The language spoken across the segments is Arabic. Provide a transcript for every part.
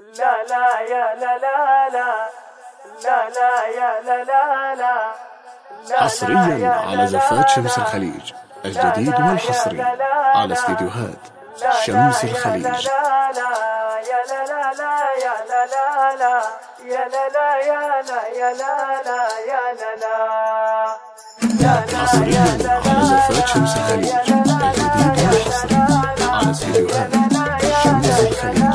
لا لا يا لا لا لا لا لا يا لا لا لا. حصريا على زفات شمس الخليج، الجديد والحصري على استديوهات شمس الخليج. يا لا لا يا لا لا لا يا لا لا لا يا لا لا يا لا يا لا لا يا لا لا. حصريا على زفات شمس الخليج، الجديد والحصري على استديوهات شمس الخليج.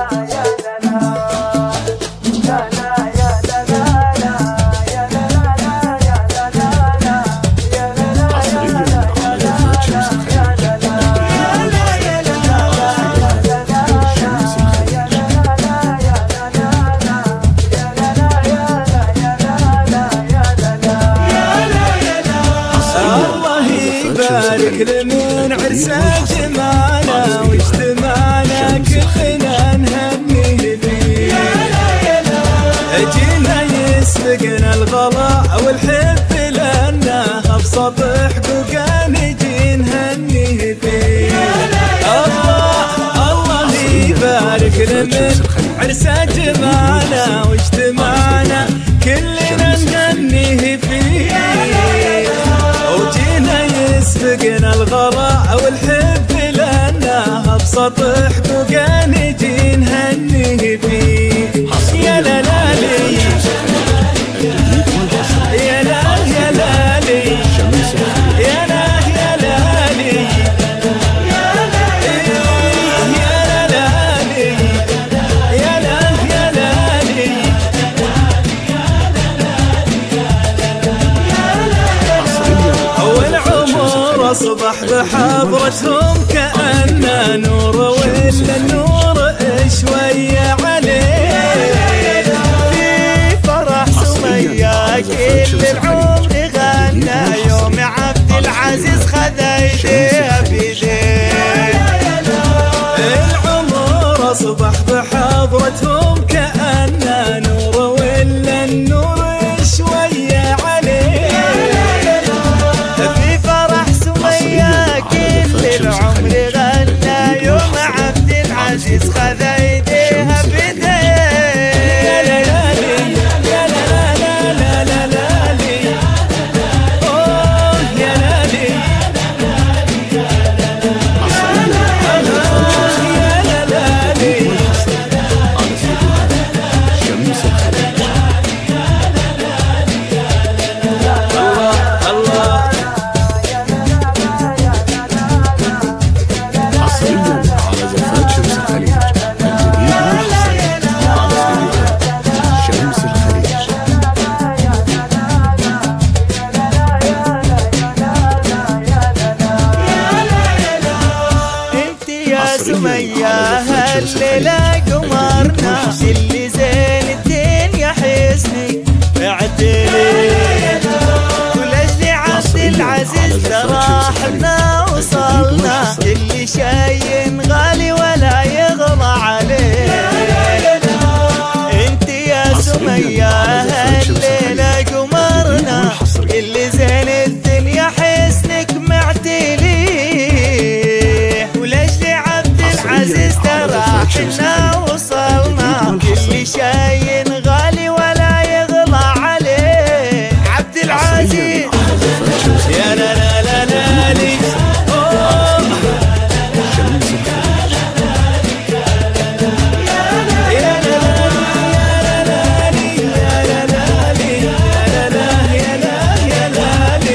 بارك لمن عرسه جمعنا واجتمعنا كلنا نهنيه فيه. جينا يسبقنا الغلا والحب لنا ابسط حقوقا نجي نهنيه فيه. الله يبارك لمن عرسه جمعنا واجتمعنا كلنا نهنيه فيه. سبقنا الغلا والحب لنا ابسط حقوقا نجي نهنيه فيه. يا لا لا لي يا لا يا لا لي يا لا يا لا لي يا لا لا لي يا لا يا لا لي. أصبح بحضرتهم كأنه نور ولا النور شوية عليه. في فرح سمية كل العمر غنى يوم عبد العزيز خذ ايديها بيديه. العمر أصبح بحضرتهم كأنه نور ولا النور شوية عليه. العمر غنى يوم عبد العزيز خذ ايديها بيديه. يا لا لا لي يا لا لا لا لا لا لي اوه يا لا لي يا لا لا لي. شمس الخليج. سمية هالليلة قمرنا اللي زين الدنيا حسنك اعتلي. ولأجل عبد العزيز ترى حنا وصلنا اللي شاين غالي ولا يغلى عليه. انت يا سمية هالليلة قمرنا اللي زين الدنيا حسنك معتلي. عزيز ترى حنا وصلنا كل شاين غالي ولا يغلى عليه. عبد العزيز يا لا لا لا لا لي يا لا لا لي يا لا لا لي يا لا يا لا يا لا لي.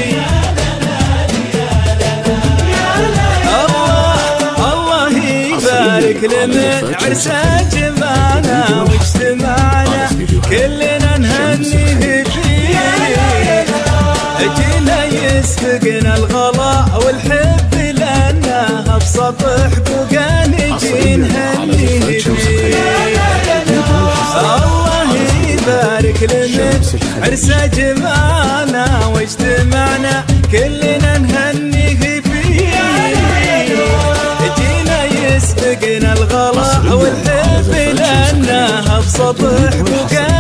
بارك لمن عرسه جمعنا واجتمعنا كلنا نهنيه فيه. جينا يسبقنا الغلا والحب لنا ابسط حقوقا نجي نهنيه فيه. الله يبارك لمن عرسه جمعنا واجتمعنا كلنا نهنيه فيه. سبقنا الغلا والحب لنا ابسط حقوقا